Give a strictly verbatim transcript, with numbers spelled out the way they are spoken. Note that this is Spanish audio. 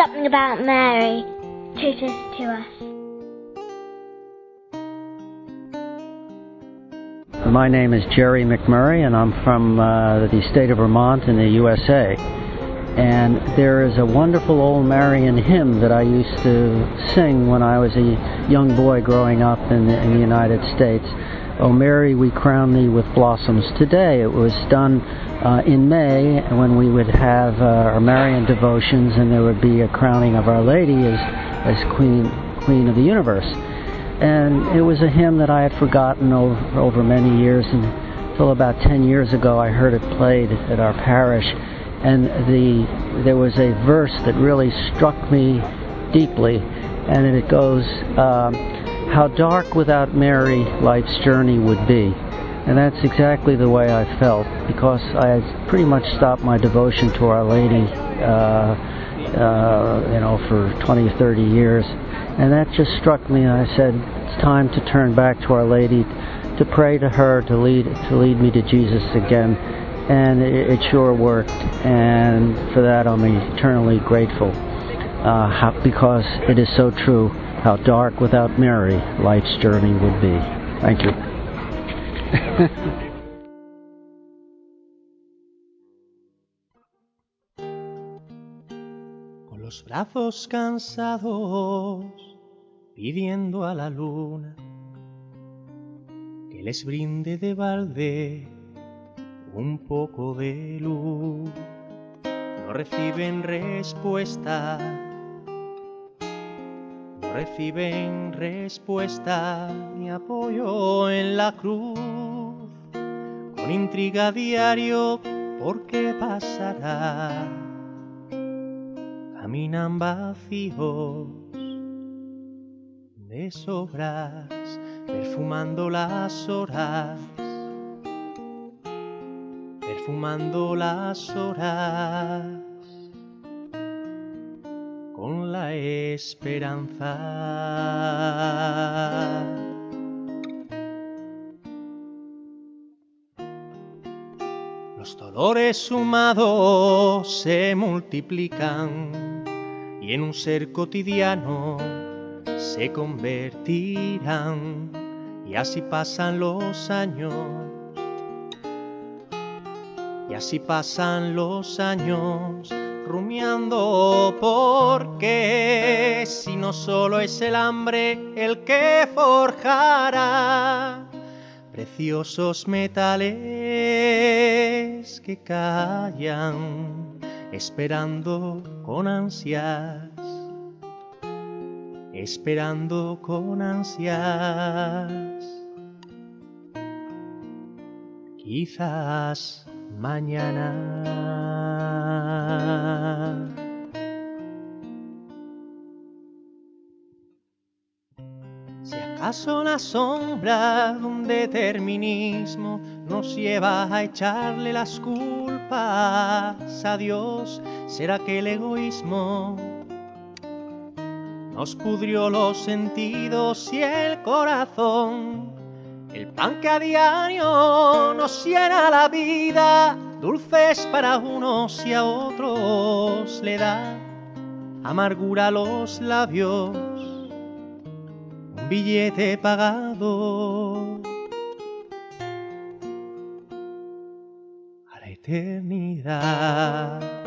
something about Mary teaches to us. My name is Jerry McMurray, and I'm from uh, the state of Vermont in the U S A. And there is a wonderful old Marian hymn that I used to sing when I was a young boy growing up in the, in the United States. O Mary, we crown thee with blossoms today. It was done uh, in May when we would have uh, our Marian devotions, and there would be a crowning of Our Lady as, as Queen, Queen of the Universe. And it was a hymn that I had forgotten over, over many years, and until about ten years ago I heard it played at our parish. And the there was a verse that really struck me deeply, and it goes, um, how dark without Mary life's journey would be. And that's exactly the way I felt, because I had pretty much stopped my devotion to Our Lady, uh, uh, you know, for twenty or thirty years. And that just struck me, and I said, it's time to turn back to Our Lady, to pray to her, to lead to lead me to Jesus again. And it, it sure worked, and for that I'm eternally grateful, uh, how, because it is so true, how dark without Mary life's journey would be. Thank you. Con los brazos cansados, pidiendo a la luna que les brinde de balde un poco de luz, no reciben respuesta, no reciben respuesta ni apoyo en la cruz, con intriga diario, ¿por qué pasará? Caminan vacíos de sobras, perfumando las horas, perfumando las horas con la esperanza. Los dolores sumados se multiplican y en un ser cotidiano se convertirán, y así pasan los años, y así pasan los años, rumiando porque si no solo es el hambre el que forjará preciosos metales que callan, esperando con ansias, esperando con ansias, quizás mañana. Si acaso la sombra de un determinismo nos lleva a echarle las culpas a Dios, ¿será que el egoísmo nos pudrió los sentidos y el corazón? El pan que a diario nos llena la vida, dulces para unos y a otros le da amargura a los labios, un billete pagado a la eternidad.